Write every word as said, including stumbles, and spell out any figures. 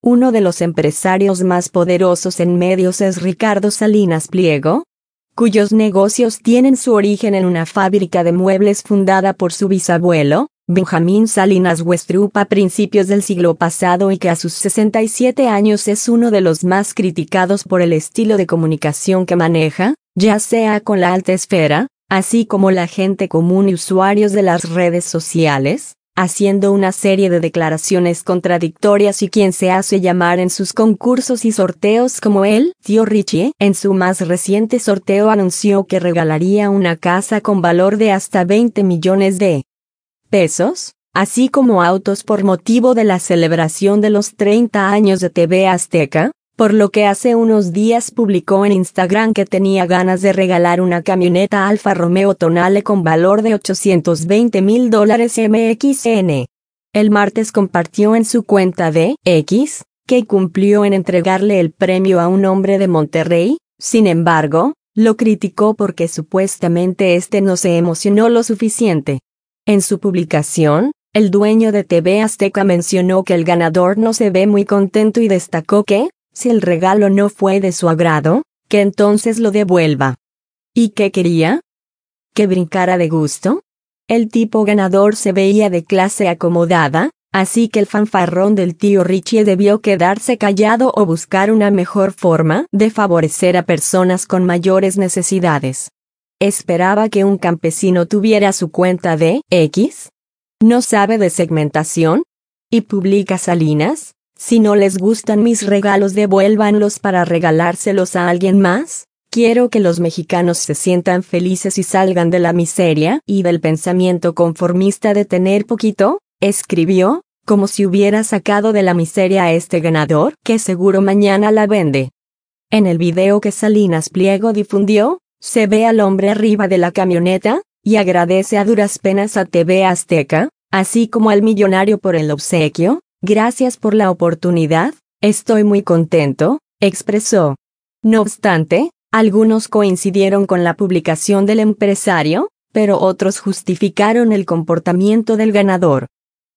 Uno de los empresarios más poderosos en medios es Ricardo Salinas Pliego, cuyos negocios tienen su origen en una fábrica de muebles fundada por su bisabuelo, Benjamín Salinas Westrup, a principios del siglo pasado, y que a sus sesenta y siete años es uno de los más criticados por el estilo de comunicación que maneja, ya sea con la alta esfera, así como la gente común y usuarios de las redes sociales, haciendo una serie de declaraciones contradictorias y quien se hace llamar en sus concursos y sorteos como el Tío Richie. En su más reciente sorteo anunció que regalaría una casa con valor de hasta veinte millones de pesos, así como autos por motivo de la celebración de los treinta años de T V Azteca, por lo que hace unos días publicó en Instagram que tenía ganas de regalar una camioneta Alfa Romeo Tonale con valor de ochocientos veinte mil dólares M X N. El martes compartió en su cuenta de X que cumplió en entregarle el premio a un hombre de Monterrey. Sin embargo, lo criticó porque supuestamente este no se emocionó lo suficiente. En su publicación, el dueño de T V Azteca mencionó que el ganador no se ve muy contento y destacó que, si el regalo no fue de su agrado, que entonces lo devuelva. ¿Y qué quería? ¿Que brincara de gusto? El tipo ganador se veía de clase acomodada, así que el fanfarrón del tío Richie debió quedarse callado o buscar una mejor forma de favorecer a personas con mayores necesidades. ¿Esperaba que un campesino tuviera su cuenta de X? ¿No sabe de segmentación? ¿Y publica Salinas? Si no les gustan mis regalos, devuélvanlos para regalárselos a alguien más. Quiero que los mexicanos se sientan felices y salgan de la miseria y del pensamiento conformista de tener poquito, escribió, como si hubiera sacado de la miseria a este ganador, que seguro mañana la vende. En el video que Salinas Pliego difundió, se ve al hombre arriba de la camioneta, y agradece a duras penas a T V Azteca, así como al millonario por el obsequio. Gracias por la oportunidad, estoy muy contento, expresó. No obstante, algunos coincidieron con la publicación del empresario, pero otros justificaron el comportamiento del ganador.